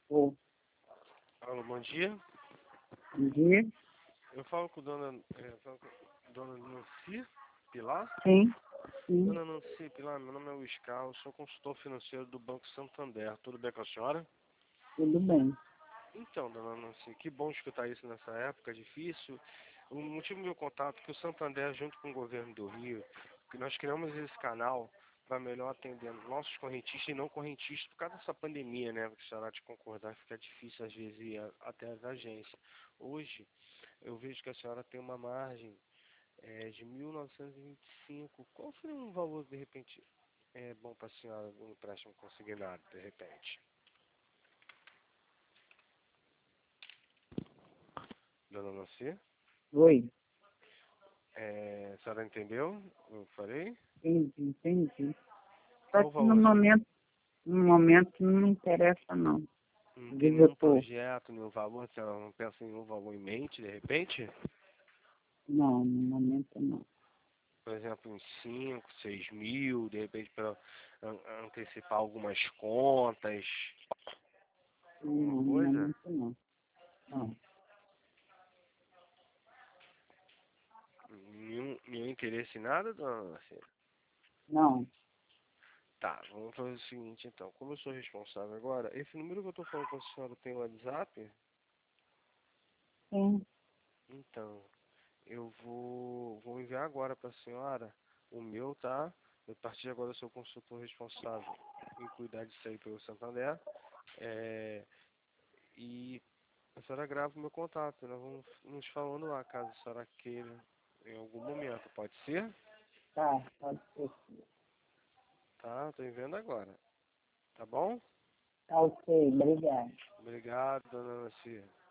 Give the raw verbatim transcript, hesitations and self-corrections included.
Ô, Alô, bom dia. bom dia. Eu falo com dona, é, falo com dona Nancy Pilar. Sim, sim, Dona Nancy Pilar, meu nome é Luiz Carlos, sou consultor financeiro do Banco Santander. Tudo bem com a senhora? tudo bem. Então, dona Nancy, que bom escutar isso nessa época difícil. O motivo do meu contato é que o Santander, junto com o governo do Rio, que nós criamos esse canal para melhor atender nossos correntistas e não correntistas por causa dessa pandemia, né? Que a senhora há de concordar, fica difícil às vezes ir a- até as agências. Hoje, eu vejo que a senhora tem uma margem é, de mil novecentos e vinte e cinco. Qual seria um valor, de repente, é bom para a senhora, um empréstimo consignado, de repente? Dona Nancy? Oi, É, a senhora entendeu? Eu falei? entendi, entendi. Só Qual o que no valor? momento, no momento não me interessa não. Não tem nenhum Diretor, projeto, nenhum valor? A senhora não pensa em nenhum valor em mente, de repente? não, no momento não. Por exemplo, uns cinco, seis mil, de repente para antecipar algumas contas, alguma Não, no coisa? momento não. Não, Nenhum, nenhum interesse em nada, dona Nancy? não, Tá, vamos fazer o seguinte então. Como eu sou responsável agora, esse número que eu tô falando com a senhora tem o WhatsApp? sim, Então, eu vou, vou enviar agora para a senhora o meu, tá? A partir de agora eu sou o consultor responsável em cuidar disso aí pelo Santander. É, e a senhora grava o meu contato. Nós vamos nos falando lá, caso a senhora queira em algum momento. Pode ser? tá, pode ser. Tá, tô enviando agora. Tá bom? Tá ok, obrigado. Obrigado, dona Nancy.